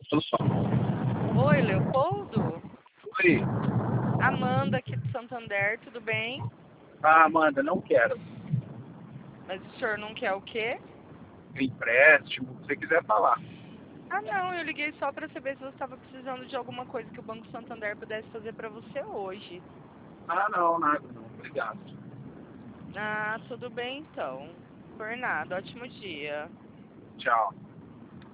Tô só. Oi, Leopoldo? Oi. Amanda aqui de Santander, tudo bem? Ah, Amanda, não quero. Mas o senhor não quer o quê? Empréstimo, se você quiser falar. Ah, não, eu liguei só para saber se você estava precisando de alguma coisa que o Banco Santander pudesse fazer para você hoje. Ah, não, nada não. Obrigado. Ah, tudo bem então. Por nada, ótimo dia. Tchau.